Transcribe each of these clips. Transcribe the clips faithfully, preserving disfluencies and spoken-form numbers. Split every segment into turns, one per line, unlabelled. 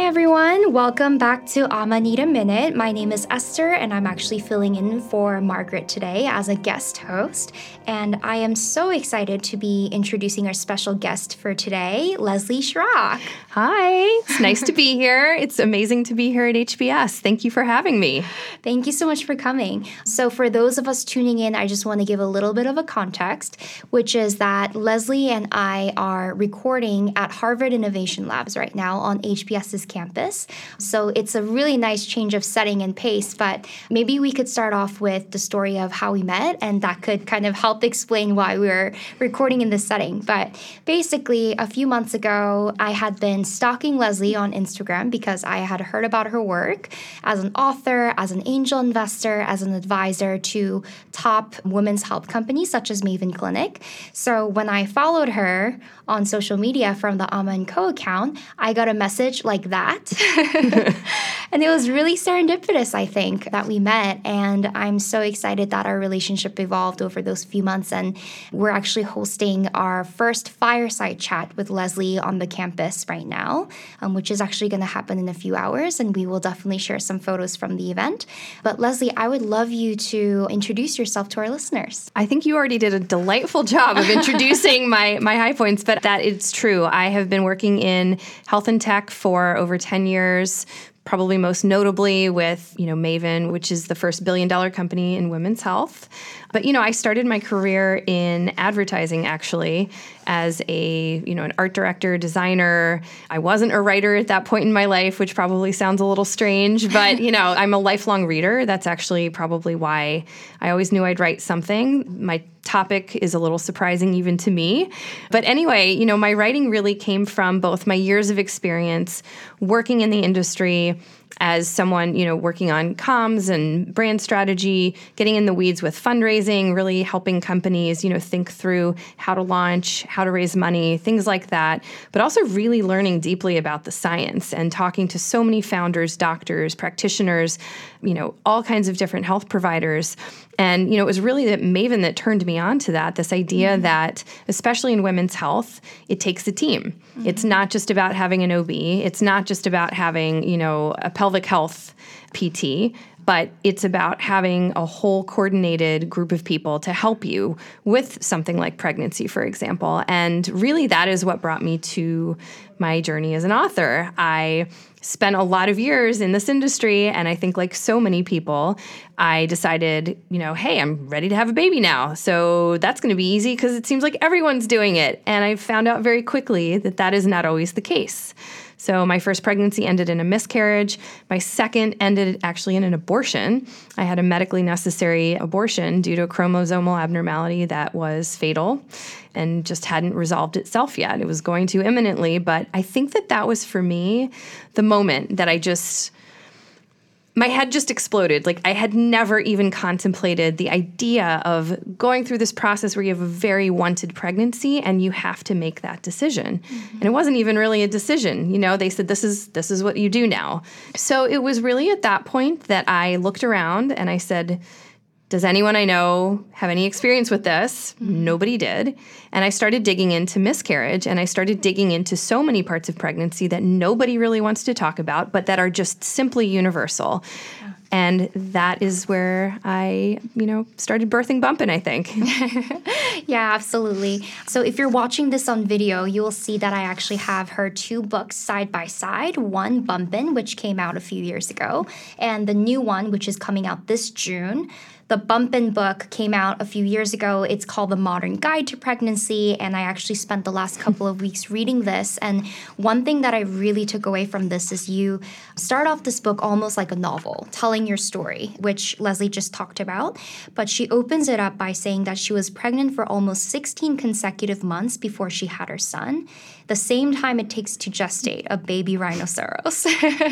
Hi, everyone. Welcome back to Amanita Minute. My name is Esther, and I'm actually filling in for Margaret today as a guest host. And I am so excited to be introducing our special guest for today, Leslie Schrock.
Hi, it's nice to be here. It's amazing to be here at H B S. Thank you for having me.
Thank you so much for coming. So for those of us tuning in, I just want to give a little bit of a context, which is that Leslie and I are recording at Harvard Innovation Labs right now on HBS's campus. So it's a really nice change of setting and pace, but maybe we could start off with the story of how we met, and that could kind of help explain why we're recording in this setting. But basically, a few months ago, I had been stalking Leslie on Instagram because I had heard about her work as an author, as an angel investor, as an advisor to top women's health companies such as Maven Clinic. So when I followed her on social media from the Ama and Co account, I got a message like that. And it was really serendipitous, I think, that we met. And I'm so excited that our relationship evolved over those few months. And we're actually hosting our first fireside chat with Leslie on the campus right now, um, which is actually going to happen in a few hours. And we will definitely share some photos from the event. But Leslie, I would love you to introduce yourself to our listeners.
I think you already did a delightful job of introducing my, my high points, but that it's true. I have been working in health and tech for over ten years, probably most notably with, you know, Maven, which is the first billion dollar company in women's health. But, you know, I started my career in advertising, actually, as a, you know, an art director, designer. I wasn't a writer at that point in my life, which probably sounds a little strange, but, you know, I'm a lifelong reader. That's actually probably why I always knew I'd write something. My topic is a little surprising even to me. But anyway, you know, my writing really came from both my years of experience working in the industry as someone, you know, working on comms and brand strategy, getting in the weeds with fundraising, really helping companies, you know, think through how to launch, how to raise money, things like that, but also really learning deeply about the science and talking to so many founders, doctors, practitioners, you know, all kinds of different health providers. And, you know, it was really that Maven that turned me on to that, this idea mm-hmm. that, especially in women's health, it takes a team. Mm-hmm. It's not just about having an O B. It's not just about having, you know, a pelvic health P T, but it's about having a whole coordinated group of people to help you with something like pregnancy, for example. And really that is what brought me to my journey as an author. I spent a lot of years in this industry, and I think like so many people, I decided, you know, hey, I'm ready to have a baby now. So that's going to be easy because it seems like everyone's doing it. And I found out very quickly that that is not always the case. So my first pregnancy ended in a miscarriage. My second ended actually in an abortion. I had a medically necessary abortion due to a chromosomal abnormality that was fatal and just hadn't resolved itself yet. It was going to imminently, but I think that that was for me the moment that I just... my head just exploded. Like I had never even contemplated the idea of going through this process where you have a very wanted pregnancy and you have to make that decision. Mm-hmm. And it wasn't even really a decision. You know, they said, this is this is what you do now. So it was really at that point that I looked around and I said, does anyone I know have any experience with this? Mm-hmm. Nobody did. And I started digging into miscarriage, and I started digging into so many parts of pregnancy that nobody really wants to talk about, but that are just simply universal. Yeah. And that is where I, you know, started birthing Bumpin', I think.
Yeah, absolutely. So if you're watching this on video, you will see that I actually have her two books side by side. One, Bumpin', which came out a few years ago, and the new one, which is coming out this June. The Bumpin' book came out a few years ago. It's called The Modern Guide to Pregnancy, and I actually spent the last couple of weeks reading this. And one thing that I really took away from this is you start off this book almost like a novel, telling your story, which Leslie just talked about. But she opens it up by saying that she was pregnant for almost sixteen consecutive months before she had her son, the same time it takes to gestate a baby rhinoceros.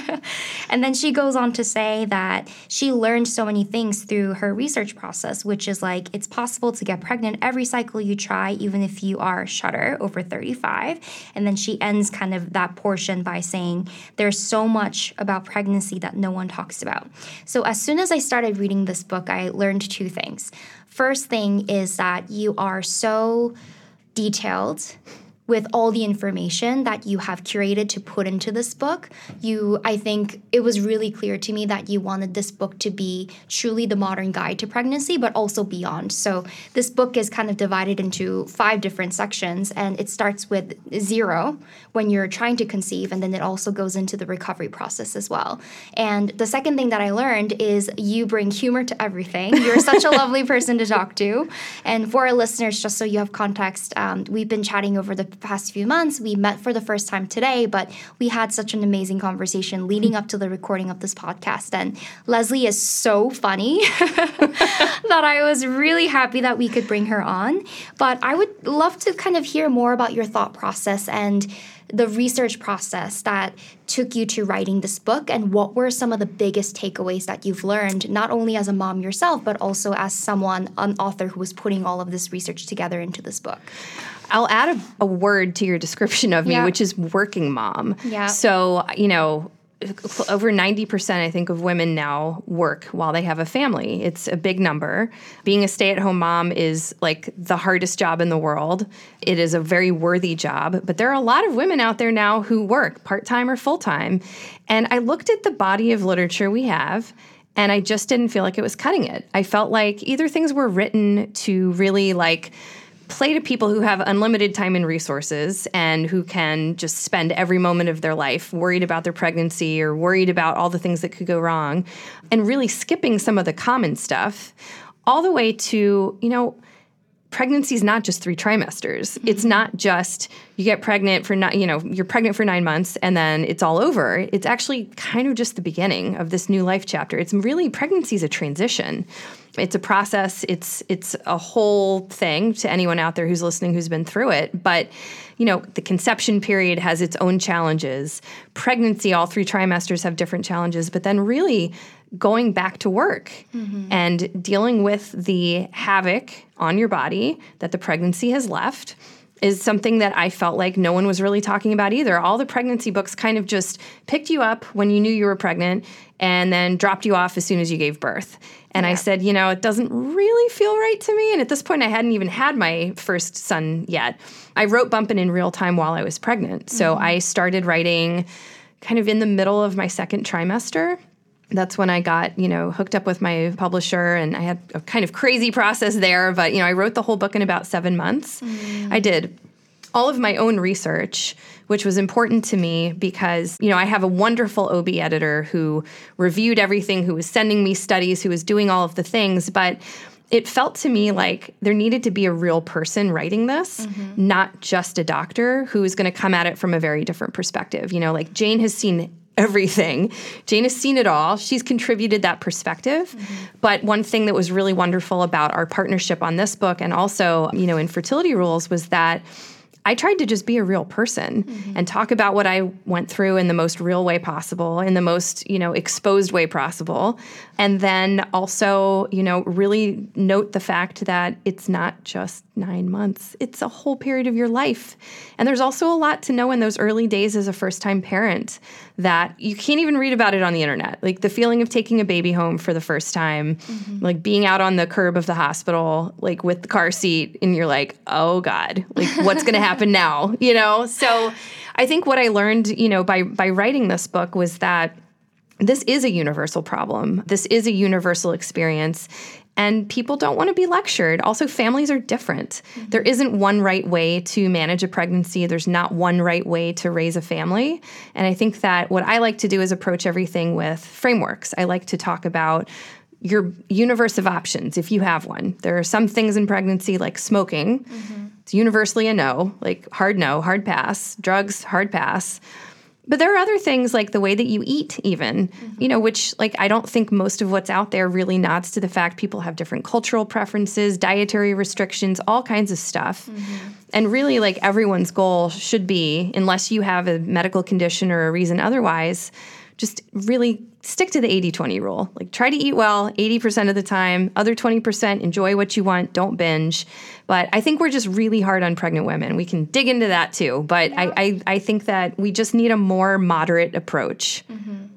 And then she goes on to say that she learned so many things through her research process, which is like it's possible to get pregnant every cycle you try, even if you are shutter over thirty-five. And then she ends kind of that portion by saying there's so much about pregnancy that no one talks about. So as soon as I started reading this book, I learned two things. First thing is that you are so detailed with all the information that you have curated to put into this book, you, I think it was really clear to me that you wanted this book to be truly the modern guide to pregnancy, but also beyond. So this book is kind of divided into five different sections, and it starts with zero when you're trying to conceive, and then it also goes into the recovery process as well. And the second thing that I learned is you bring humor to everything. You're such a lovely person to talk to. And for our listeners, just so you have context, um, we've been chatting over the past few months. We met for the first time today, but we had such an amazing conversation leading up to the recording of this podcast. And Leslie is so funny that I was really happy that we could bring her on. But I would love to kind of hear more about your thought process and the research process that took you to writing this book, and what were some of the biggest takeaways that you've learned, not only as a mom yourself, but also as someone, an author who was putting all of this research together into this book?
I'll add a, a word to your description of me,
yeah.
which is working mom.
Yeah.
So, you know, over ninety percent, I think, of women now work while they have a family. It's a big number. Being a stay-at-home mom is like the hardest job in the world. It is a very worthy job, but there are a lot of women out there now who work part-time or full-time. And I looked at the body of literature we have, and I just didn't feel like it was cutting it. I felt like either things were written to really like play to people who have unlimited time and resources and who can just spend every moment of their life worried about their pregnancy or worried about all the things that could go wrong, and really skipping some of the common stuff, all the way to, you know, pregnancy is not just three trimesters. Mm-hmm. It's not just you get pregnant for not, you know, you're pregnant for nine months and then it's all over. It's actually kind of just the beginning of this new life chapter. It's really, pregnancy is a transition. It's a process. It's it's a whole thing to anyone out there who's listening who's been through it. But, you know, the conception period has its own challenges. Pregnancy, all three trimesters have different challenges. But then really going back to work mm-hmm. and dealing with the havoc on your body that the pregnancy has left is something that I felt like no one was really talking about either. All the pregnancy books kind of just picked you up when you knew you were pregnant and then dropped you off as soon as you gave birth. And yeah. I said, you know, it doesn't really feel right to me. And at this point, I hadn't even had my first son yet. I wrote Bumpin' in real time while I was pregnant. So mm-hmm. I started writing kind of in the middle of my second trimester. That's when I got, you know, hooked up with my publisher, and I had a kind of crazy process there. But, you know, I wrote the whole book in about seven months. Mm. I did all of my own research, which was important to me because, you know, I have a wonderful O B editor who reviewed everything, who was sending me studies, who was doing all of the things. But it felt to me like there needed to be a real person writing this, mm-hmm. not just a doctor who is going to come at it from a very different perspective. You know, like Jane has seen everything. Jane has seen it all. She's contributed that perspective. Mm-hmm. But one thing that was really wonderful about our partnership on this book and also, you know, in Fertility Rules was that I tried to just be a real person mm-hmm. and talk about what I went through in the most real way possible, in the most, you know, exposed way possible. And then also, you know, really note the fact that it's not just nine months. It's a whole period of your life. And there's also a lot to know in those early days as a first-time parent that you can't even read about it on the internet. Like the feeling of taking a baby home for the first time, mm-hmm. like being out on the curb of the hospital, like with the car seat, and you're like, oh God, like what's going to happen now, you know? So I think what I learned, you know, by by writing this book was that this is a universal problem. This is a universal experience. And people don't want to be lectured. Also, families are different. Mm-hmm. There isn't one right way to manage a pregnancy. There's not one right way to raise a family. And I think that what I like to do is approach everything with frameworks. I like to talk about your universe of options, if you have one. There are some things in pregnancy like smoking. Mm-hmm. It's universally a no, like hard no, hard pass. Drugs, hard pass. But there are other things like the way that you eat even, mm-hmm. you know, which like I don't think most of what's out there really nods to the fact people have different cultural preferences, dietary restrictions, all kinds of stuff. Mm-hmm. And really like everyone's goal should be, unless you have a medical condition or a reason otherwise, just really stick to the eighty twenty rule. Like try to eat well eighty percent of the time, other twenty percent enjoy what you want, don't binge. But I think we're just really hard on pregnant women. We can dig into that too. But yeah. I, I, I think that we just need a more moderate approach.
Mm-hmm.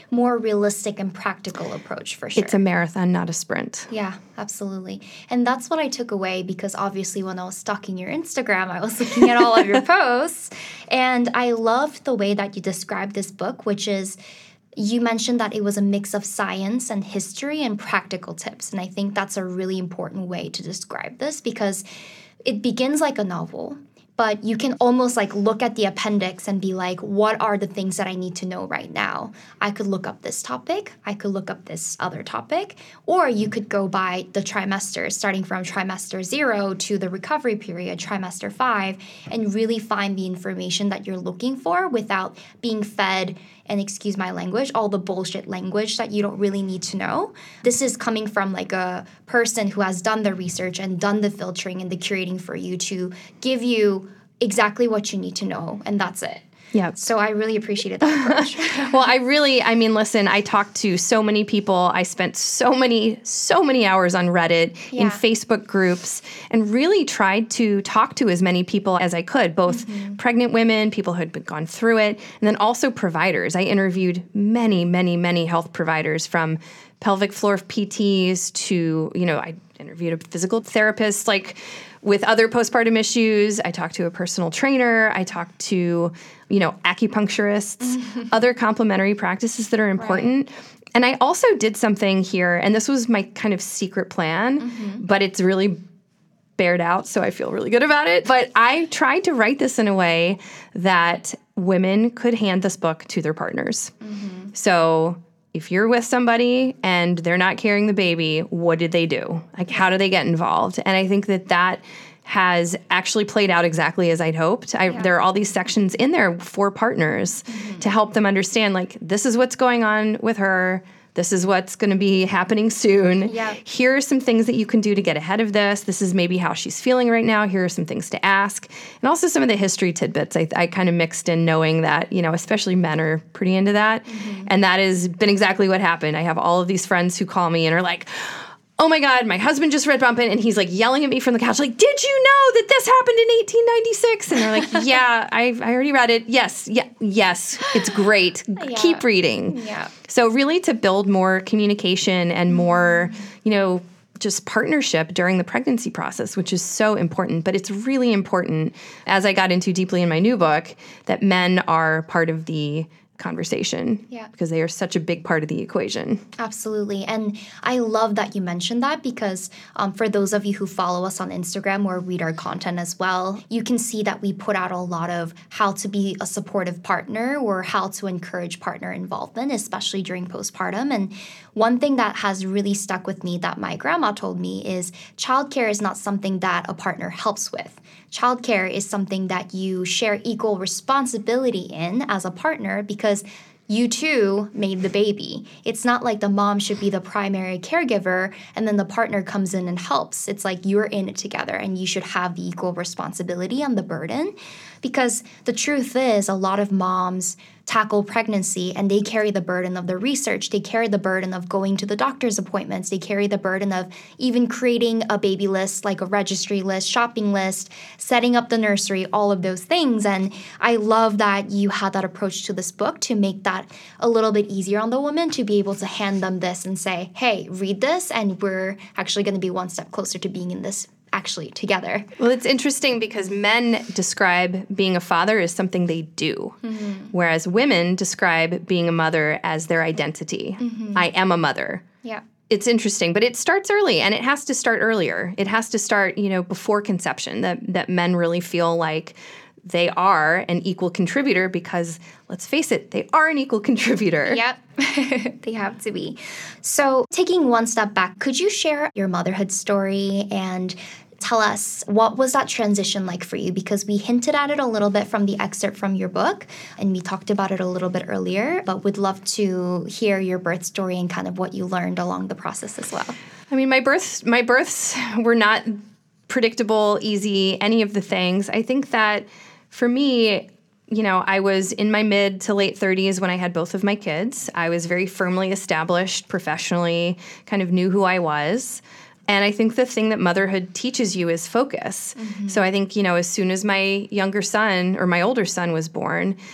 more realistic and practical approach for sure.
It's a marathon, not a sprint.
Yeah, absolutely. And that's what I took away because obviously when I was stalking your Instagram, I was looking at all of your posts. And I loved the way that you described this book, which is you mentioned that it was a mix of science and history and practical tips. And I think that's a really important way to describe this because it begins like a novel, but you can almost like look at the appendix and be like, what are the things that I need to know right now? I could look up this topic. I could look up this other topic. Or you could go by the trimesters, starting from trimester zero to the recovery period, trimester five, and really find the information that you're looking for without being fed, and excuse my language, all the bullshit language that you don't really need to know. This is coming from like a person who has done the research and done the filtering and the curating for you to give you exactly what you need to know, and that's it.
Yeah.
So I really appreciated that approach.
Well, I really, I mean, listen, I talked to so many people. I spent so many, so many hours on Reddit,
Yeah.
in Facebook groups, and really tried to talk to as many people as I could, both mm-hmm. pregnant women, people who had been, gone through it, and then also providers. I interviewed many, many, many health providers, from pelvic floor P Ts to, you know, I interviewed a physical therapist, like with other postpartum issues. I talked to a personal trainer. I talked to, you know, acupuncturists, other complementary practices that are important. Right. And I also did something here, and this was my kind of secret plan, mm-hmm. but it's really bared out, so I feel really good about it. But I tried to write this in a way that women could hand this book to their partners. Mm-hmm. So if you're with somebody and they're not carrying the baby, what did they do? Like, how do they get involved? And I think that that has actually played out exactly as I'd hoped. I, yeah. There are all these sections in there for partners mm-hmm. to help them understand, like, this is what's going on with her. This is what's going to be happening soon.
Yeah.
Here are some things that you can do to get ahead of this. This is maybe how she's feeling right now. Here are some things to ask. And also some of the history tidbits I, I kind of mixed in, knowing that, you know, especially men are pretty into that. Mm-hmm. And that has been exactly what happened. I have all of these friends who call me and are like, oh my God, my husband just read Bumpin', and he's like yelling at me from the couch, like, did you know that this happened in eighteen ninety-six? And they're like, yeah, I I already read it. Yes, yeah, yes, it's great. Yeah. Keep reading.
Yeah.
So really to build more communication and more, you know, just partnership during the pregnancy process, which is so important. But it's really important, as I got into deeply in my new book, that men are part of the conversation,
yeah,
because they are such a big part of the equation.
Absolutely. And I love that you mentioned that, because um, for those of you who follow us on Instagram or read our content as well, you can see that we put out a lot of how to be a supportive partner or how to encourage partner involvement, especially during postpartum. And one thing that has really stuck with me that my grandma told me is childcare is not something that a partner helps with. Childcare is something that you share equal responsibility in as a partner, because you too made the baby. It's not like the mom should be the primary caregiver and then the partner comes in and helps. It's like you're in it together and you should have the equal responsibility and the burden. Because the truth is, a lot of moms tackle pregnancy and they carry the burden of the research. They carry the burden of going to the doctor's appointments. They carry the burden of even creating a baby list, like a registry list, shopping list, setting up the nursery, all of those things. And I love that you had that approach to this book to make that a little bit easier on the woman, to be able to hand them this and say, hey, read this, and we're actually going to be one step closer to being in this actually together.
Well, it's interesting because men describe being a father as something they do, mm-hmm. whereas women describe being a mother as their identity. Mm-hmm. I am a mother.
Yeah.
It's interesting, but it starts early, and it has to start earlier. It has to start, you know, before conception, that, that men really feel like they are an equal contributor, because let's face it, they are an equal contributor.
Yep, they have to be. So taking one step back, could you share your motherhood story and tell us, what was that transition like for you? Because we hinted at it a little bit from the excerpt from your book, and we talked about it a little bit earlier, but would love to hear your birth story and kind of what you learned along the process as well.
I mean, my births, my births were not predictable, easy, any of the things. I think that for me, you know, I was in my mid to late thirties when I had both of my kids. I was very firmly established professionally, kind of knew who I was. And I think the thing that motherhood teaches you is focus. Mm-hmm. So I think, you know, as soon as my younger son or my older son was born,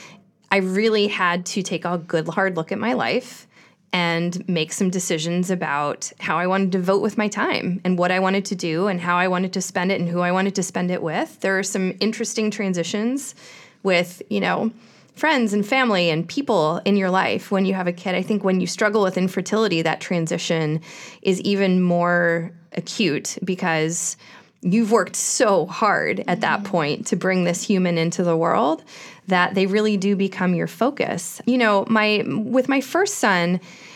I really had to take a good hard look at my life and make some decisions about how I wanted to vote with my time and what I wanted to do and how I wanted to spend it and who I wanted to spend it with. There are some interesting transitions with, you know, friends and family and people in your life when you have a kid. I think when you struggle with infertility, that transition is even more acute because you've worked so hard at that point to bring this human into the world that they really do become your focus. You know, my with my first son,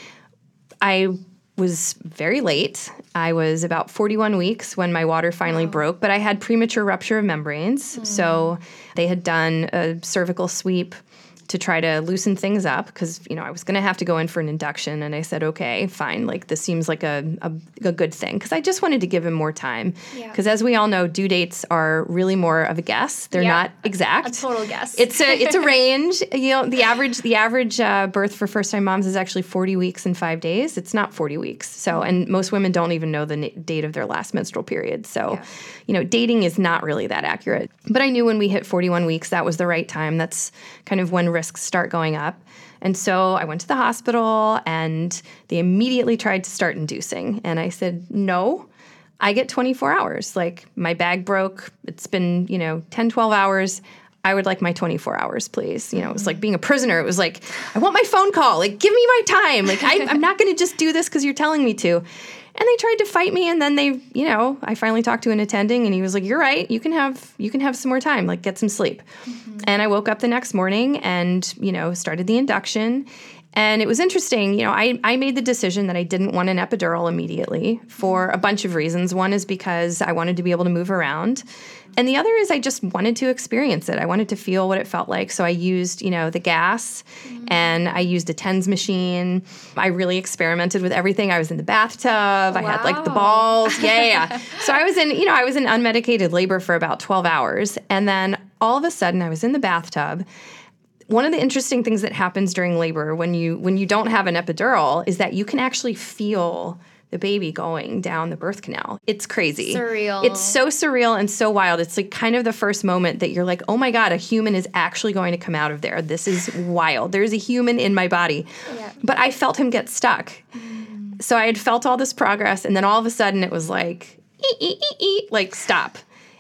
I was very late. I was about forty-one weeks when my water finally wow. broke, but I had premature rupture of membranes. Mm. So they had done a cervical sweep to try to loosen things up because, you know, I was going to have to go in for an induction. And I said, okay, fine. Like, this seems like a, a, a good thing because I just wanted to give him more time. Because yeah. as we all know, due dates are really more of a guess. They're yeah. not exact.
A total guess.
It's a it's a range. You know, the average the average uh, birth for first-time moms is actually forty weeks and five days. It's not forty weeks. So, and most women don't even know the na- date of their last menstrual period. So, yeah. you know, dating is not really that accurate. But I knew when we hit forty-one weeks, that was the right time. That's kind of when risks start going up. And so I went to the hospital and they immediately tried to start inducing. And I said, no, I get twenty-four hours. Like, my bag broke. It's been, you know, ten, twelve hours. I would like my twenty-four hours, please. You know, it was like being a prisoner. It was like, I want my phone call. Like, give me my time. Like, I, I'm not going to just do this because you're telling me to. And they tried to fight me, and then they, you know, I finally talked to an attending, and he was like, "You're right. You can have, you can have some more time. Like, get some sleep." Mm-hmm. And I woke up the next morning, and you know, started the induction. And it was interesting. You know, I I made the decision that I didn't want an epidural immediately for a bunch of reasons. One is because I wanted to be able to move around. And the other is I just wanted to experience it. I wanted to feel what it felt like. So I used, you know, the gas mm-hmm. and I used a TENS machine. I really experimented with everything. I was in the bathtub. Wow. I had like the balls. Yeah, yeah. So I was in, you know, I was in unmedicated labor for about twelve hours. And then all of a sudden I was in the bathtub. One of the interesting things that happens during labor when you when you don't have an epidural is that you can actually feel the baby going down the birth canal. It's crazy.
Surreal.
It's so surreal and so wild. It's like kind of the first moment that you're like, oh my God, a human is actually going to come out of there. This is wild. There's a human in my body. Yeah. But I felt him get stuck. Mm. So I had felt all this progress, and then all of a sudden it was like, ee, ee, ee, ee, like, stop.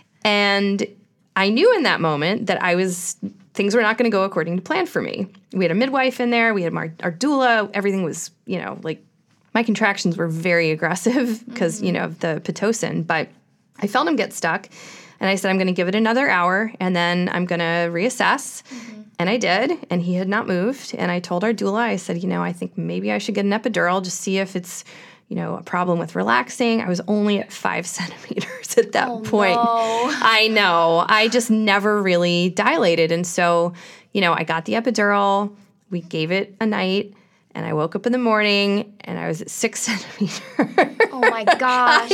And I knew in that moment that I was, things were not going to go according to plan for me. We had a midwife in there. We had our, our doula. Everything was, you know, like, my contractions were very aggressive because, mm-hmm. you know, of the Pitocin, but I felt him get stuck. And I said, I'm going to give it another hour and then I'm going to reassess. Mm-hmm. And I did. And he had not moved. And I told our doula, I said, you know, I think maybe I should get an epidural, just see if it's, you know, a problem with relaxing. I was only at five centimeters at that
oh,
point.
No.
I know. I just never really dilated. And so, you know, I got the epidural. We gave it a night. And I woke up in the morning, and I was at six centimeters.
Oh, my gosh.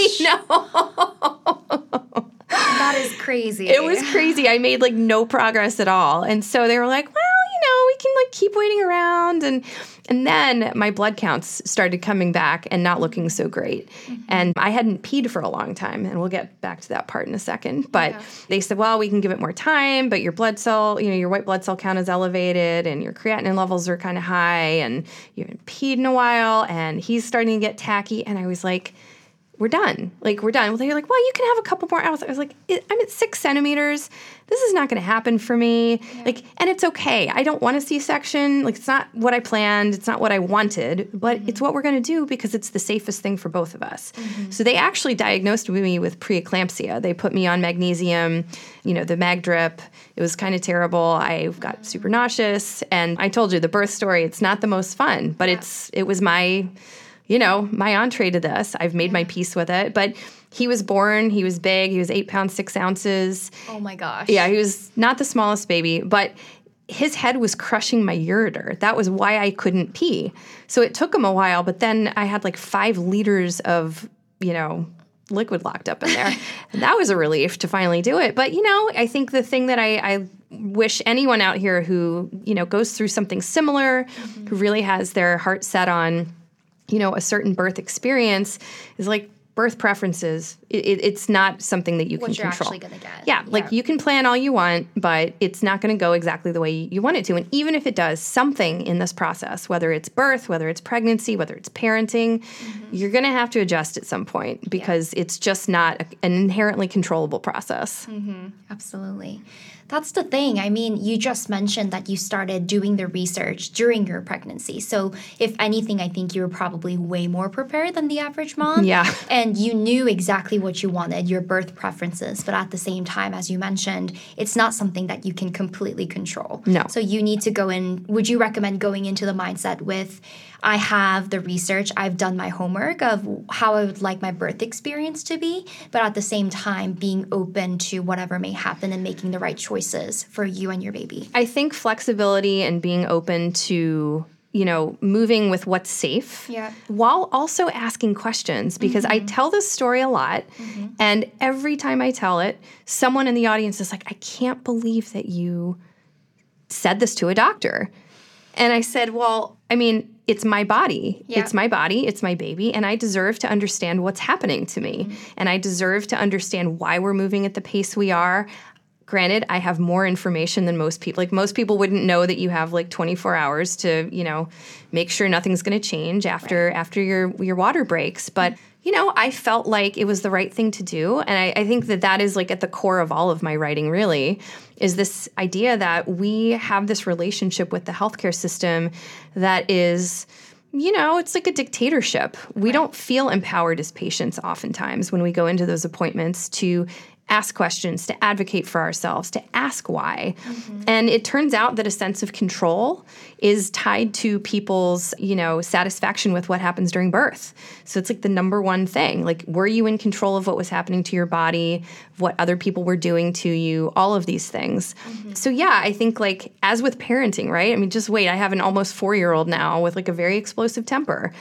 I know.
That is crazy.
It was crazy. I made, like, no progress at all. And so they were like, well, you know, we can, like, keep waiting around. And and then my blood counts started coming back and not looking so great. Mm-hmm. And I hadn't peed for a long time, and we'll get back to that part in a second. But yeah. they said, well, we can give it more time, but your blood cell, you know, your white blood cell count is elevated, and your creatinine levels are kind of high, and you haven't peed in a while, and he's starting to get tacky. And I was like, we're done. Like, we're done. Well, they're like, well, you can have a couple more hours. I was like, I'm at six centimeters. This is not going to happen for me. Yeah. Like, and it's okay. I don't want a C-section. Like, it's not what I planned. It's not what I wanted, but mm-hmm. it's what we're going to do because it's the safest thing for both of us. Mm-hmm. So they actually diagnosed me with preeclampsia. They put me on magnesium, you know, the mag drip. It was kind of terrible. I got super nauseous. And I told you the birth story, it's not the most fun, but yeah. it's it was my... you know, my entree to this. I've made my peace with it. But he was born, he was big, he was eight pounds, six ounces.
Oh my gosh.
Yeah, he was not the smallest baby, but his head was crushing my ureter. That was why I couldn't pee. So it took him a while, but then I had like five liters of, you know, liquid locked up in there. And that was a relief to finally do it. But, you know, I think the thing that I, I wish anyone out here who, you know, goes through something similar, mm-hmm. who really has their heart set on, you know, a certain birth experience is like, birth preferences, it, it, it's not something that you
what
can
you're
control.
actually going to get.
Yeah, yeah, like you can plan all you want, but it's not going to go exactly the way you want it to. And even if it does, something in this process, whether it's birth, whether it's pregnancy, whether it's parenting, mm-hmm. you're going to have to adjust at some point because yeah. it's just not a, an inherently controllable process.
Mm-hmm. Absolutely. That's the thing. I mean, you just mentioned that you started doing the research during your pregnancy. So if anything, I think you were probably way more prepared than the average mom.
Yeah.
And you knew exactly what you wanted, your birth preferences. But at the same time, as you mentioned, it's not something that you can completely control.
No.
So you need to go in. Would you recommend going into the mindset with, I have the research, I've done my homework of how I would like my birth experience to be, but at the same time being open to whatever may happen and making the right choices for you and your baby?
I think flexibility and being open to, you know, moving with what's safe
yeah.
while also asking questions, because mm-hmm. I tell this story a lot, mm-hmm. and every time I tell it, someone in the audience is like, I can't believe that you said this to a doctor. And I said, well, I mean, it's my body. Yeah. It's my body. It's my baby. And I deserve to understand what's happening to me. Mm-hmm. And I deserve to understand why we're moving at the pace we are. Granted, I have more information than most people. Like, most people wouldn't know that you have like twenty-four hours to, you know, make sure nothing's going to change after right. after your your water breaks. But, you know, I felt like it was the right thing to do. And I, I think that that is like at the core of all of my writing, really, is this idea that we have this relationship with the healthcare system that is, you know, it's like a dictatorship. We right. don't feel empowered as patients oftentimes when we go into those appointments to ask questions, to advocate for ourselves, to ask why. Mm-hmm. And it turns out that a sense of control is tied to people's, you know, satisfaction with what happens during birth. So it's like the number one thing. Like, were you in control of what was happening to your body, what other people were doing to you, all of these things. Mm-hmm. So yeah, I think like as with parenting, right? I mean, just wait, I have an almost four-year-old now with like a very explosive temper.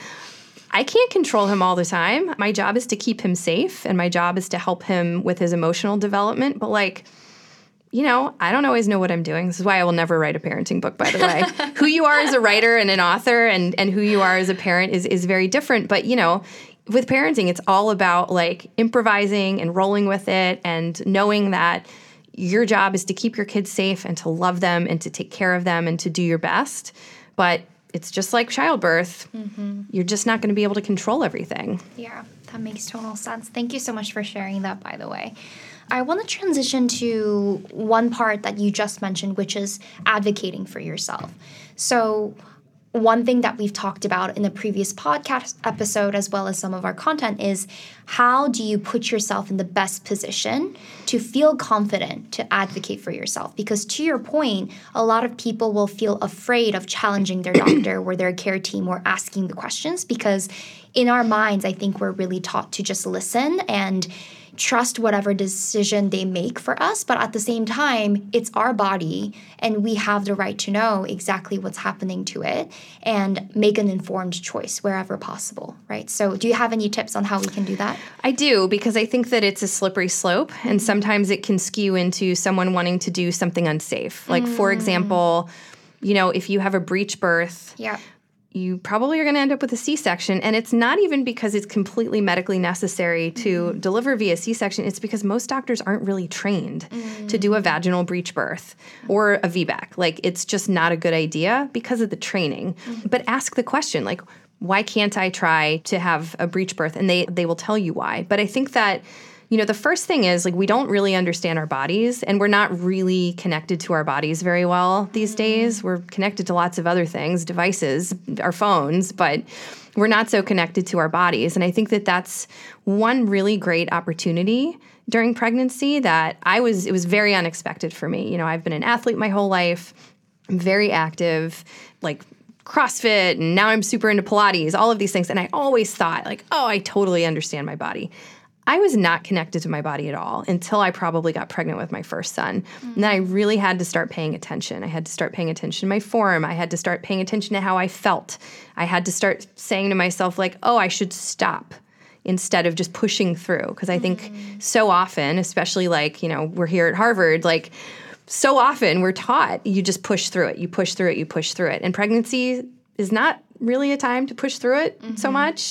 I can't control him all the time. My job is to keep him safe, and my job is to help him with his emotional development. But like, you know, I don't always know what I'm doing. This is why I will never write a parenting book, by the way. Who you are as a writer and an author and, and who you are as a parent is, is very different. But, you know, with parenting, it's all about like improvising and rolling with it and knowing that your job is to keep your kids safe and to love them and to take care of them and to do your best. But it's just like childbirth. Mm-hmm. You're just not going to be able to control everything.
Yeah, that makes total sense. Thank you so much for sharing that, by the way. I want to transition to one part that you just mentioned, which is advocating for yourself. So one thing that we've talked about in the previous podcast episode, as well as some of our content, is how do you put yourself in the best position to feel confident to advocate for yourself? Because to your point, a lot of people will feel afraid of challenging their doctor or their care team or asking the questions, because in our minds, I think we're really taught to just listen and trust whatever decision they make for us. But at the same time, it's our body and we have the right to know exactly what's happening to it and make an informed choice wherever possible, right? So do you have any tips on how we can do that?
I do, because I think that it's a slippery slope, and sometimes it can skew into someone wanting to do something unsafe. Like, mm. for example, you know, if you have a breech birth,
yeah.
you probably are going to end up with a C-section. And it's not even because it's completely medically necessary to mm-hmm. deliver via C-section. It's because most doctors aren't really trained mm-hmm. to do a vaginal breech birth or a V BAC. Like, it's just not a good idea because of the training. Mm-hmm. But ask the question, like, why can't I try to have a breech birth? And they, they will tell you why. But I think that, you know, the first thing is, like, we don't really understand our bodies, and we're not really connected to our bodies very well these days. We're connected to lots of other things, devices, our phones, but we're not so connected to our bodies. And I think that that's one really great opportunity during pregnancy that I was, it was very unexpected for me. You know, I've been an athlete my whole life. I'm very active, like CrossFit, and now I'm super into Pilates, all of these things. And I always thought, like, oh, I totally understand my body. I was not connected to my body at all until I probably got pregnant with my first son. Mm-hmm. And then I really had to start paying attention. I had to start paying attention to my form. I had to start paying attention to how I felt. I had to start saying to myself, like, oh, I should stop instead of just pushing through. Because I think mm-hmm. so often, especially like, you know, we're here at Harvard, like so often we're taught you just push through it. You push through it. You push through it. And pregnancy is not really a time to push through it mm-hmm. so much.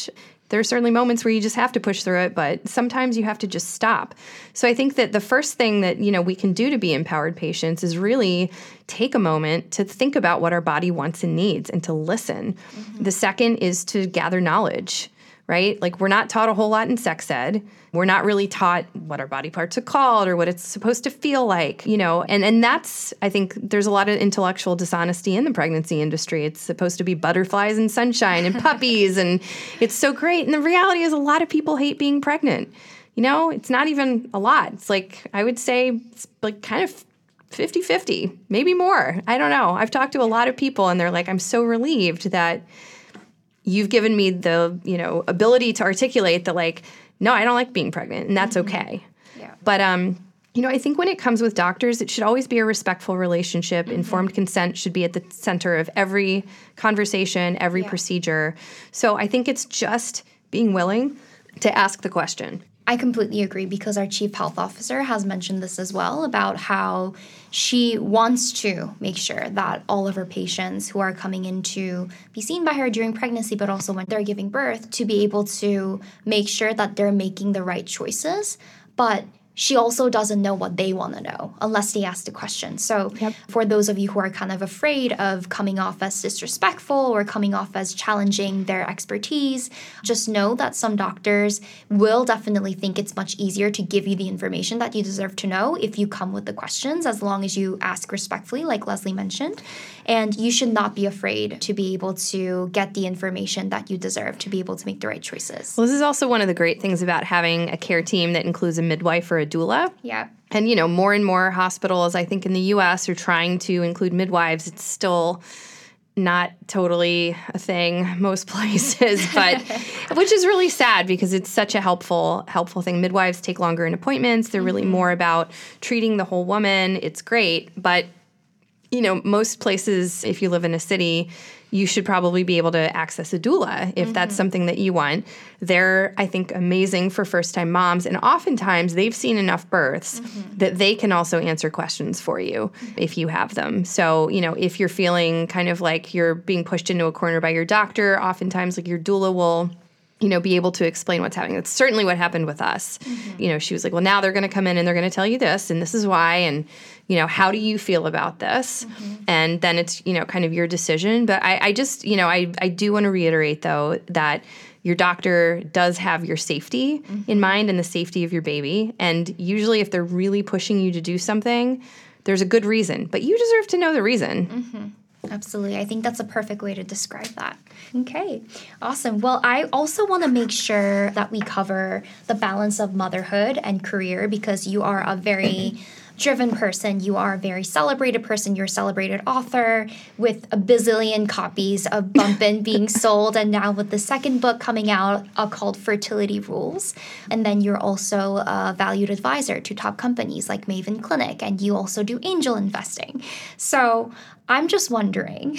there are certainly moments where you just have to push through it, but sometimes you have to just stop. So I think that the first thing that, you know, we can do to be empowered patients is really take a moment to think about what our body wants and needs and to listen. Mm-hmm. The second is to gather knowledge, right? Like, we're not taught a whole lot in sex ed. We're not really taught what our body parts are called or what it's supposed to feel like, you know, and, and that's, I think there's a lot of intellectual dishonesty in the pregnancy industry. It's supposed to be butterflies and sunshine and puppies, and it's so great. And the reality is a lot of people hate being pregnant. You know, it's not even a lot. It's like, I would say it's like kind of fifty-fifty, maybe more. I don't know. I've talked to a lot of people and they're like, I'm so relieved that you've given me the, you know, ability to articulate that, like, no, I don't like being pregnant, and that's mm-hmm. okay. Yeah. But, um, you know, I think when it comes with doctors, it should always be a respectful relationship. Mm-hmm. Informed consent should be at the center of every conversation, every yeah. procedure. So I think it's just being willing to ask the question.
I completely agree, because our chief health officer has mentioned this as well, about how she wants to make sure that all of her patients who are coming in to be seen by her during pregnancy, but also when they're giving birth, to be able to make sure that they're making the right choices. But she also doesn't know what they want to know unless they ask the question. So yep. for those of you who are kind of afraid of coming off as disrespectful or coming off as challenging their expertise, just know that some doctors will definitely think it's much easier to give you the information that you deserve to know if you come with the questions, as long as you ask respectfully, like Leslie mentioned. And you should not be afraid to be able to get the information that you deserve to be able to make the right choices.
Well, this is also one of the great things about having a care team that includes a midwife or a doula.
Yeah.
And, you know, more and more hospitals, I think in the U S, are trying to include midwives. It's still not totally a thing most places, but which is really sad, because it's such a helpful, helpful thing. Midwives take longer in appointments. They're really mm-hmm. more about treating the whole woman. It's great. But, you know, most places, if you live in a city, you should probably be able to access a doula if mm-hmm. that's something that you want. They're, I think, amazing for first-time moms, and oftentimes they've seen enough births mm-hmm. that they can also answer questions for you mm-hmm. if you have them. So, you know, if you're feeling kind of like you're being pushed into a corner by your doctor, oftentimes like your doula will, you know, be able to explain what's happening. That's certainly what happened with us. Mm-hmm. You know, she was like, well, now they're going to come in and they're going to tell you this, and this is why, and, you know, how do you feel about this? Mm-hmm. And then it's, you know, kind of your decision. But I, I just, you know, I, I do want to reiterate, though, that your doctor does have your safety mm-hmm. in mind and the safety of your baby. And usually if they're really pushing you to do something, there's a good reason. But you deserve to know the reason.
Mm-hmm. Absolutely. I think that's a perfect way to describe that. Okay, awesome. Well, I also want to make sure that we cover the balance of motherhood and career, because you are a very driven person. You are a very celebrated person. You're a celebrated author with a bazillion copies of Bumpin' being sold, and now with the second book coming out uh, called Fertility Rules. And then you're also a valued advisor to top companies like Maven Clinic, and you also do angel investing. So I'm just wondering,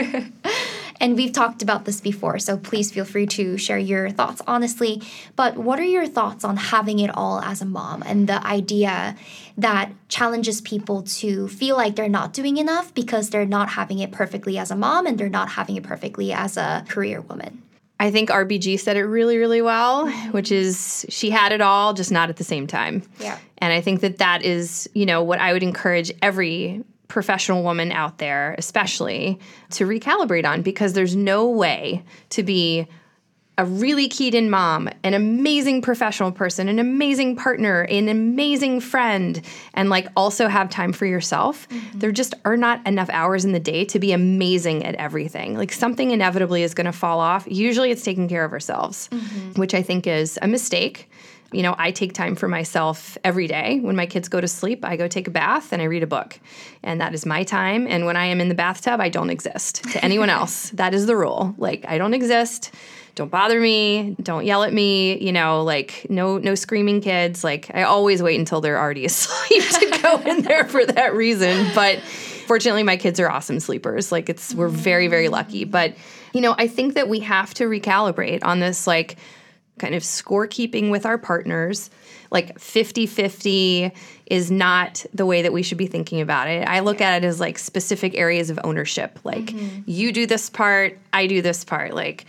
and we've talked about this before, so please feel free to share your thoughts honestly, but what are your thoughts on having it all as a mom and the idea that challenges people to feel like they're not doing enough because they're not having it perfectly as a mom and they're not having it perfectly as a career woman?
I think R B G said it really, really well, which is she had it all, just not at the same time.
Yeah.
And I think that that is, you know, what I would encourage every professional woman out there, especially, to recalibrate on, because there's no way to be a really keyed-in mom, an amazing professional person, an amazing partner, an amazing friend, and like also have time for yourself. Mm-hmm. There just are not enough hours in the day to be amazing at everything. Like something inevitably is going to fall off. Usually it's taking care of ourselves, mm-hmm. which I think is a mistake. You know, I take time for myself every day. When my kids go to sleep, I go take a bath and I read a book. And that is my time. And when I am in the bathtub, I don't exist to anyone else. That is the rule. Like, I don't exist. Don't bother me. Don't yell at me. You know, like, no no screaming kids. Like, I always wait until they're already asleep to go in there for that reason. But fortunately, my kids are awesome sleepers. Like, it's we're very, very lucky. But, you know, I think that we have to recalibrate on this, like, kind of scorekeeping with our partners. Like fifty-fifty is not the way that we should be thinking about it. I look at it as like specific areas of ownership. Like mm-hmm. you do this part, I do this part. Like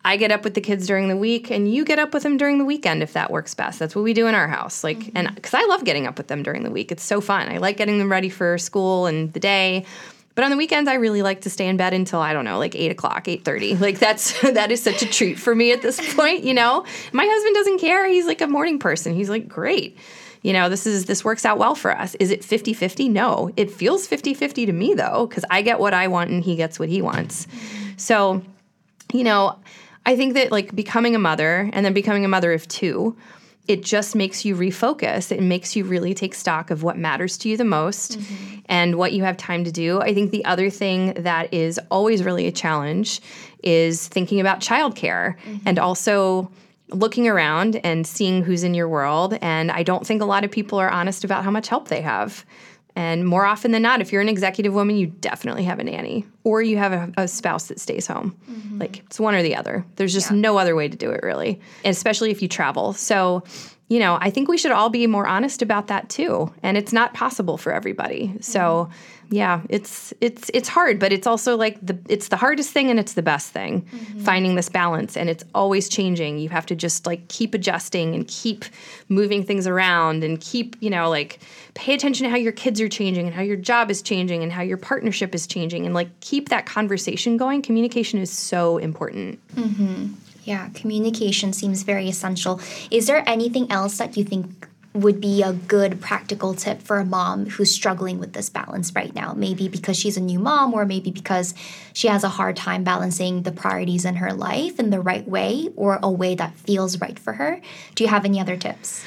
I get up with the kids during the week and you get up with them during the weekend if that works best. That's what we do in our house. Like, mm-hmm. and because I love getting up with them during the week. It's so fun. I like getting them ready for school and the day. But on the weekends, I really like to stay in bed until, I don't know, like eight o'clock, eight thirty. Like, that's that is such a treat for me at this point, you know? My husband doesn't care. He's like a morning person. He's like, great. You know, this is this works out well for us. Is it fifty-fifty? No. It feels fifty-fifty to me, though, because I get what I want and he gets what he wants. So, you know, I think that, like, becoming a mother and then becoming a mother of two, it just makes you refocus. It makes you really take stock of what matters to you the most mm-hmm. and what you have time to do. I think the other thing that is always really a challenge is thinking about childcare mm-hmm. and also looking around and seeing who's in your world. And I don't think a lot of people are honest about how much help they have. And more often than not, if you're an executive woman, you definitely have a nanny or you have a, a spouse that stays home. Mm-hmm. Like, it's one or the other. There's just yeah. no other way to do it, really, and especially if you travel. So, you know, I think we should all be more honest about that, too. And it's not possible for everybody. So, yeah, it's it's it's hard, but it's also like the it's the hardest thing and it's the best thing, mm-hmm. finding this balance. And it's always changing. You have to just like keep adjusting and keep moving things around and keep, you know, like pay attention to how your kids are changing and how your job is changing and how your partnership is changing and like keep that conversation going. Communication is so important.
Mm-hmm. Yeah, communication seems very essential. Is there anything else that you think would be a good practical tip for a mom who's struggling with this balance right now? Maybe because she's a new mom or maybe because she has a hard time balancing the priorities in her life in the right way or a way that feels right for her. Do you have any other tips?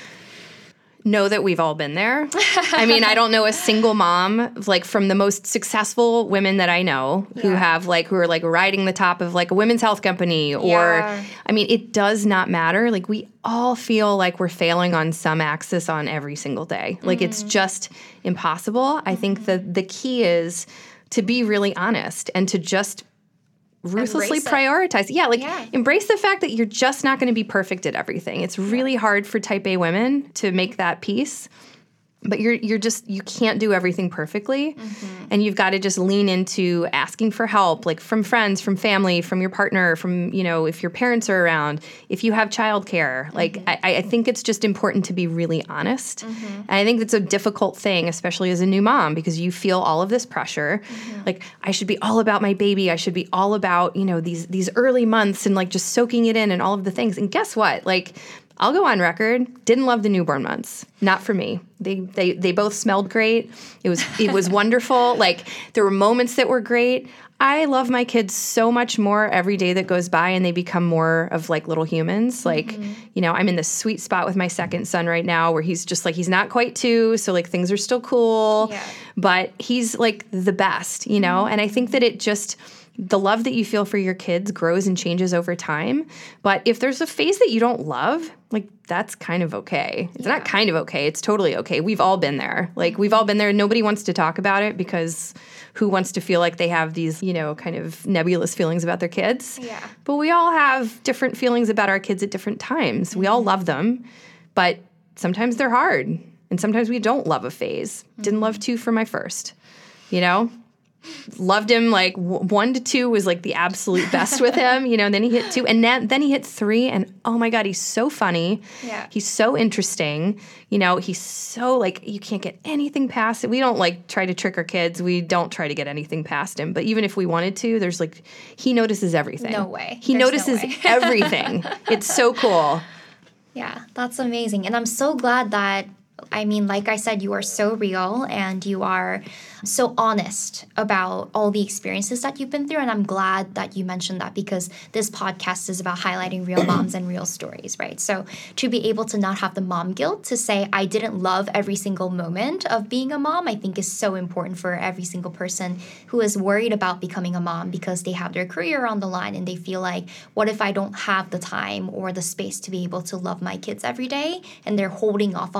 Know that we've all been there. I mean, I don't know a single mom, like from the most successful women that I know who yeah. have like, who are like riding the top of like a women's health company or, yeah. I mean, it does not matter. Like we all feel like we're failing on some axis on every single day. Like mm-hmm. it's just impossible. Mm-hmm. I think the the key is to be really honest and to just ruthlessly prioritize. Yeah, like yeah. embrace the fact that you're just not going to be perfect at everything. It's really yeah. hard for type A women to make that peace. But you're you're just you can't do everything perfectly. Mm-hmm. And you've got to just lean into asking for help, like from friends, from family, from your partner, from, you know, if your parents are around, if you have childcare. Mm-hmm. Like I, I think it's just important to be really honest. Mm-hmm. And I think it's a difficult thing, especially as a new mom, because you feel all of this pressure. Mm-hmm. Like I should be all about my baby. I should be all about, you know, these these early months and like just soaking it in and all of the things. And guess what? Like I'll go on record, didn't love the newborn months. Not for me. They they they both smelled great. It was it was wonderful. Like there were moments that were great. I love my kids so much more every day that goes by and they become more of like little humans. Like, mm-hmm. you know, I'm in this sweet spot with my second son right now where he's just like, he's not quite two. So like things are still cool, yeah. but he's like the best, you know? Mm-hmm. And I think that it just, the love that you feel for your kids grows and changes over time. But if there's a phase that you don't love, like that's kind of okay. It's yeah. not kind of okay. It's totally okay. We've all been there. Like we've all been there. Nobody wants to talk about it because who wants to feel like they have these, you know, kind of nebulous feelings about their kids? Yeah. But we all have different feelings about our kids at different times. Mm-hmm. We all love them, but sometimes they're hard. And sometimes we don't love a phase. Mm-hmm. Didn't love two for my first, you know? Loved him like w- one to two was like the absolute best with him, you know, and then he hit two and then, then he hit three and oh my God, he's so funny. Yeah. He's so interesting. You know, he's so like, you can't get anything past it. We don't like try to trick our kids. We don't try to get anything past him. But even if we wanted to, there's like, he notices everything.
No way.
He
There's
notices
no way.
everything. It's so cool.
Yeah, that's amazing. And I'm so glad that, I mean, like I said, you are so real and you are so honest about all the experiences that you've been through. And I'm glad that you mentioned that because this podcast is about highlighting real moms and real stories, right? So to be able to not have the mom guilt, to say I didn't love every single moment of being a mom, I think is so important for every single person who is worried about becoming a mom because they have their career on the line and they feel like, what if I don't have the time or the space to be able to love my kids every day? And they're holding off on becoming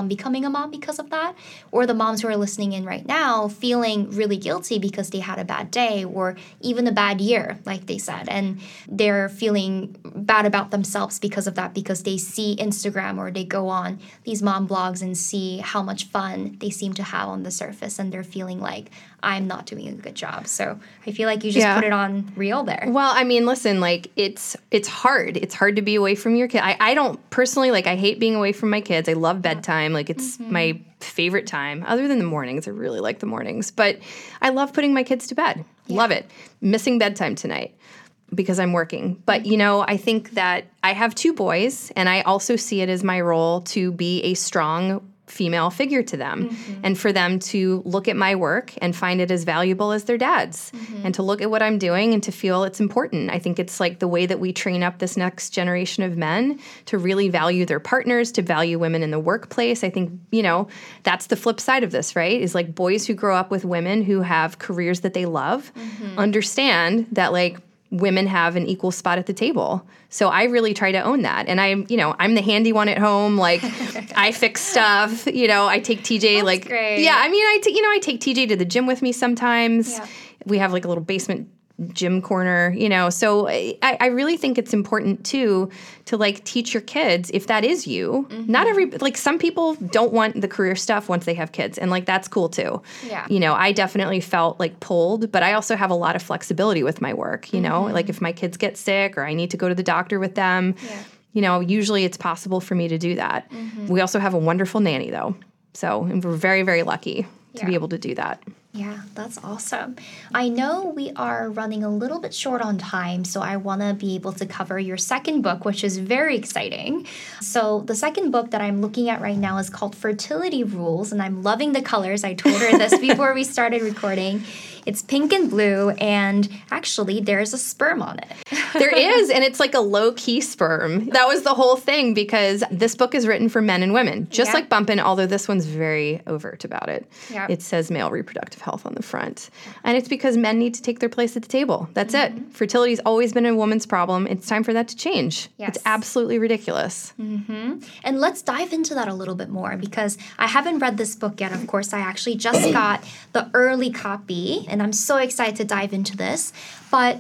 becoming a mom because of that, or the moms who are listening in right now feeling really guilty because they had a bad day or even a bad year, like they said, and they're feeling bad about themselves because of that, because they see Instagram or they go on these mom blogs and see how much fun they seem to have on the surface, and they're feeling like, I'm not doing a good job. So I feel like you just
Yeah.
put it on real there.
Well, I mean, listen, like it's it's hard. It's hard to be away from your kid. I, I don't personally, like I hate being away from my kids. I love bedtime. Like it's
Mm-hmm.
my favorite time, other than the mornings. I really like the mornings. But I love putting my kids to bed.
Yeah.
Love it. Missing bedtime tonight because I'm working. But, you know, I think that I have two boys, and I also see it as my role to be a strong female figure to them,
Mm-hmm.
and for them to look at my work and find it as valuable as their dad's,
Mm-hmm.
and to look at what I'm doing and to feel it's important. I think it's like the way that we train up this next generation of men to really value their partners, to value women in the workplace. I think, you know, that's the flip side of this, right? Is like boys who grow up with women who have careers that they love
Mm-hmm.
understand that like women have an equal spot at the table. So I really try to own that. And I'm, you know, I'm the handy one at home. Like I fix stuff, you know, I take T J
That's
like,
great.
yeah, I mean, I, t- you know, I take T J to the gym with me sometimes.
Yeah.
We have like a little basement gym corner, you know, so I, I really think it's important too, to like teach your kids, if that is you,
Mm-hmm.
not every, like some people don't want the career stuff once they have kids, and like that's cool too.
Yeah.
You know, I definitely felt like pulled, but I also have a lot of flexibility with my work, you know,
Mm-hmm.
like if my kids get sick or I need to go to the doctor with them,
Yeah.
you know, usually it's possible for me to do that.
Mm-hmm.
We also have a wonderful nanny though. So and we're very, very lucky to
Yeah.
be able to do that.
Yeah, that's awesome. I know we are running a little bit short on time, so I want to be able to cover your second book, which is very exciting. So, the second book that I'm looking at right now is called Fertility Rules, and I'm loving the colors. I told her this before we started recording. It's pink and blue, and actually, there's a sperm on it.
There is, and it's like a low-key sperm. That was the whole thing, because this book is written for men and women, just
Yeah.
like Bumpin', although this one's very overt about it.
Yeah.
It says male reproductive health on the front. And it's because men need to take their place at the table. That's
Mm-hmm.
it. Fertility's always been a woman's problem. It's time for that to change.
Yes.
It's absolutely ridiculous.
And let's dive into that a little bit more, because I haven't read this book yet. Of course, I actually just got the early copy, and I'm so excited to dive into this. But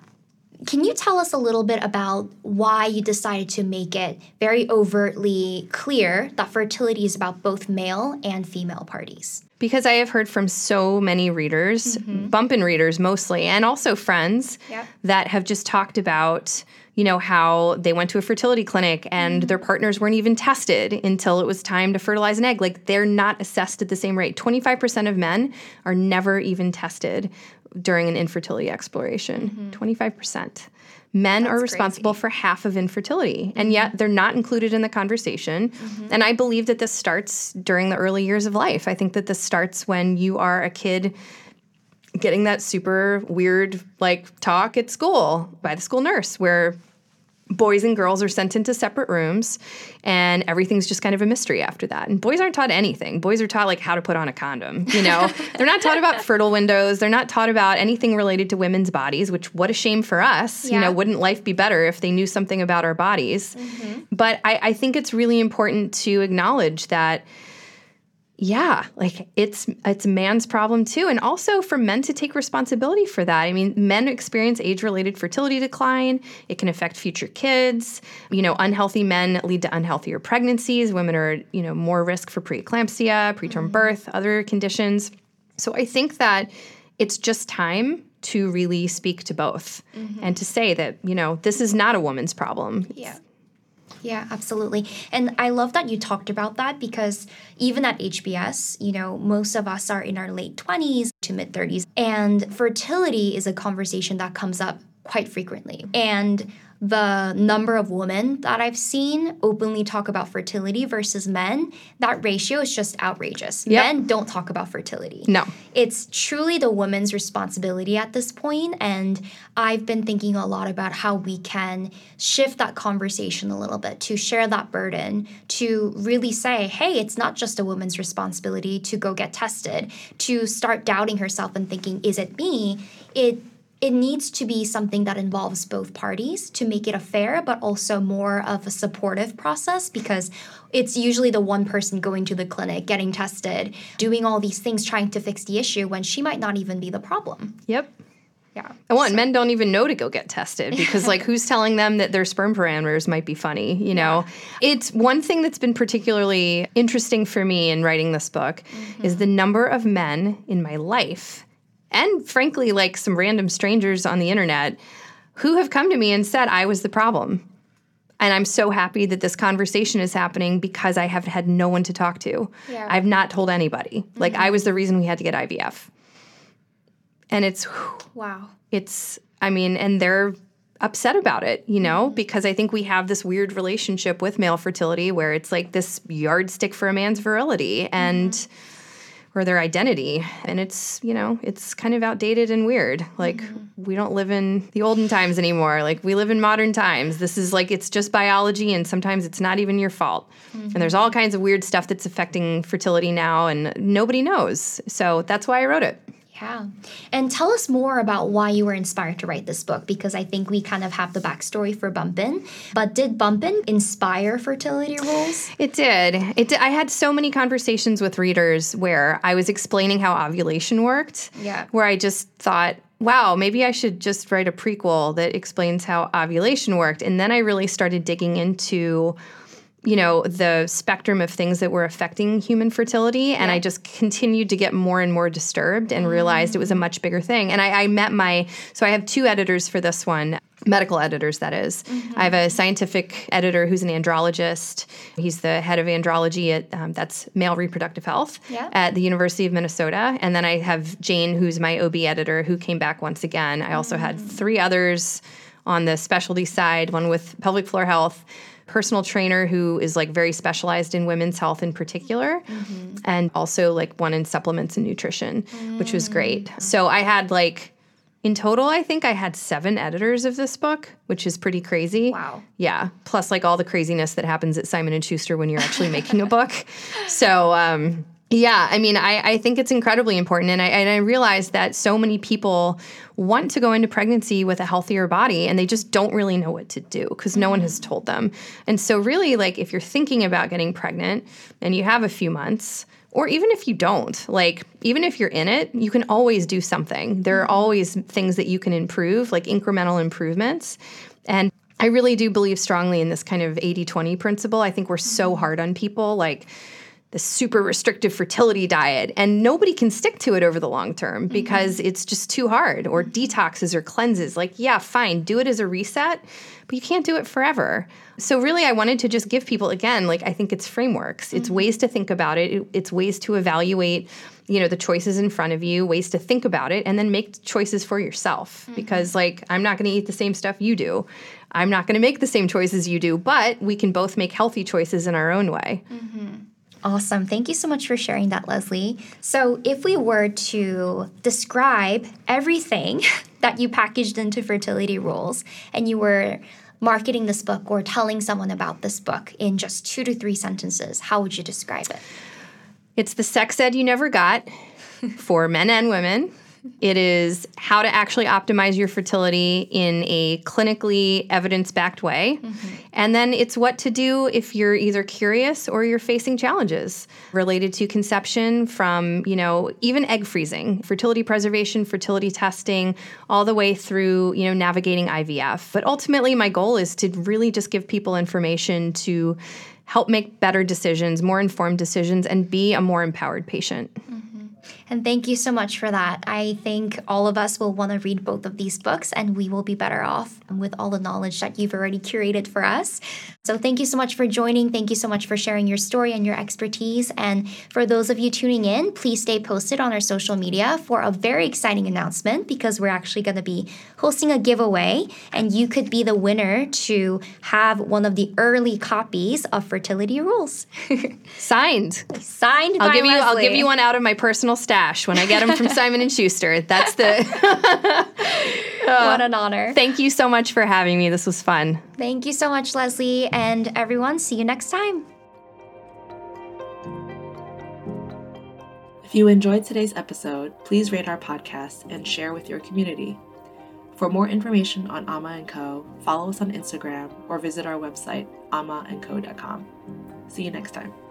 can you tell us a little bit about why you decided to make it very overtly clear that fertility is about both male and female parties?
Because I have heard from so many readers, Bumpin' readers mostly, and also friends
Yep.
that have just talked about, you know, how they went to a fertility clinic and their partners weren't even tested until it was time to fertilize an egg. Like they're not assessed at the same rate. twenty-five percent of men are never even tested during an infertility exploration. twenty-five percent. Men
That's
are responsible
crazy.
for half of infertility, and yet they're not included in the conversation. And I believe that this starts during the early years of life. I think that this starts when you are a kid getting that super weird like talk at school by the school nurse, where boys and girls are sent into separate rooms and everything's just kind of a mystery after that. And boys aren't taught anything. Boys are taught like how to put on a condom, you know. They're not taught about fertile windows. They're not taught about anything related to women's bodies, which what a shame for us. You
Yeah.
know, wouldn't life be better if they knew something about our bodies? But I, I think it's really important to acknowledge that yeah, like it's it's a man's problem too, and also for men to take responsibility for that. I mean, men experience age-related fertility decline. It can affect future kids. You know, unhealthy men lead to unhealthier pregnancies. Women are, you know, more risk for preeclampsia, preterm birth, other conditions. So I think that it's just time to really speak to both and to say that, you know, this is not a woman's problem.
Yeah. Yeah, absolutely. And I love that you talked about that, because even at H B S, you know, most of us are in our late twenties to mid thirties. And fertility is a conversation that comes up quite frequently. And the number of women that I've seen openly talk about fertility versus men, that ratio is just outrageous.
Yep.
Men don't talk about fertility.
No.
It's truly the woman's responsibility at this point, and I've been thinking a lot about how we can shift that conversation a little bit, to share that burden, to really say, hey, it's not just a woman's responsibility to go get tested, to start doubting herself and thinking, is it me? It it needs to be something that involves both parties to make it a fair, but also more of a supportive process, because it's usually the one person going to the clinic, getting tested, doing all these things, trying to fix the issue when she might not even be the problem.
Yep.
Yeah.
And one, so. Men don't even know to go get tested because, like, who's telling them that their sperm parameters might be funny, you know? Yeah. It's one thing that's been particularly interesting for me in writing this book mm-hmm. is the number of men in my life, and frankly, like some random strangers on the internet, who have come to me and said I was the problem. And I'm so happy that this conversation is happening because I have had no one to talk to. Yeah. I've not told anybody. Mm-hmm. Like, I was the reason we had to get I V F. And it's, whew,
wow.
It's, I mean, and they're upset about it, you know, mm-hmm. because I think we have this weird relationship with male fertility where it's like this yardstick for a man's virility and, mm-hmm. or their identity. And it's, you know, it's kind of outdated and weird. Like, mm-hmm. we don't live in the olden times anymore. Like, we live in modern times. This is like, it's just biology, and sometimes it's not even your fault. Mm-hmm. And there's all kinds of weird stuff that's affecting fertility now, and nobody knows. So that's why I wrote it.
Yeah. And tell us more about why you were inspired to write this book, because I think we kind of have the backstory for Bumpin'. But did Bumpin' inspire fertility rules?
It did. It did. I had so many conversations with readers where I was explaining how ovulation worked,
yeah.
where I just thought, wow, maybe I should just write a prequel that explains how ovulation worked. And then I really started digging into you know, the spectrum of things that were affecting human fertility. And yeah. I just continued to get more and more disturbed and realized mm-hmm. it was a much bigger thing. And I, I met my, so I have two editors for this one, medical editors, that is. Mm-hmm. I have a scientific editor who's an andrologist. He's the head of andrology at, um, that's male reproductive health
yeah.
at the University of Minnesota. And then I have Jane, who's my O B editor, who came back once again. I also mm-hmm. had three others on the specialty side, one with pelvic floor health, personal trainer who is like very specialized in women's health in particular, mm-hmm. and also like one in supplements and nutrition, mm-hmm. which was great. So I had like, in total, I think I had seven editors of this book, which is pretty crazy.
Wow.
Yeah. Plus like all the craziness that happens at Simon and Schuster when you're actually making a book. So, um, yeah, I mean, I, I think it's incredibly important. And I, and I realized that so many people want to go into pregnancy with a healthier body, and they just don't really know what to do because mm-hmm. no one has told them. And so really, like, if you're thinking about getting pregnant and you have a few months, or even if you don't, like, even if you're in it, you can always do something. There are always things that you can improve, like incremental improvements. And I really do believe strongly in this kind of eighty twenty principle. I think we're so hard on people, like, the super restrictive fertility diet, and nobody can stick to it over the long term because mm-hmm. it's just too hard, or detoxes or cleanses. Like, yeah, fine, do it as a reset, but you can't do it forever. So really, I wanted to just give people, again, like, I think it's frameworks. It's mm-hmm. ways to think about it. it. It's ways to evaluate, you know, the choices in front of you, ways to think about it, and then make choices for yourself. Mm-hmm. Because, like, I'm not going to eat the same stuff you do. I'm not going to make the same choices you do, but we can both make healthy choices in our own way.
Mm-hmm. Awesome. Thank you so much for sharing that, Leslie. So if we were to describe everything that you packaged into Fertility Rules, and you were marketing this book or telling someone about this book in just two to three sentences, how would you describe it?
It's the sex ed you never got for men and women. It is how to actually optimize your fertility in a clinically evidence-backed way. Mm-hmm. And then it's what to do if you're either curious or you're facing challenges related to conception, from, you know, even egg freezing, fertility preservation, fertility testing, all the way through, you know, navigating I V F. But ultimately, my goal is to really just give people information to help make better decisions, more informed decisions, and be a more empowered patient. Mm-hmm.
And thank you so much for that. I think all of us will want to read both of these books, and we will be better off with all the knowledge that you've already curated for us. So thank you so much for joining. Thank you so much for sharing your story and your expertise. And for those of you tuning in, please stay posted on our social media for a very exciting announcement, because we're actually going to be hosting a giveaway, and you could be the winner to have one of the early copies of Fertility Rules.
Signed.
Signed
I'll
by
give you,
Leslie.
I'll give you one out of my personal stash when I get them from Simon and Schuster. That's the...
What an honor.
Thank you so much for having me. This was fun.
Thank you so much, Leslie. And everyone, see you next time.
If you enjoyed today's episode, please rate our podcast and share with your community. For more information on Amma and Co., follow us on Instagram or visit our website, amma and co dot com. See you next time.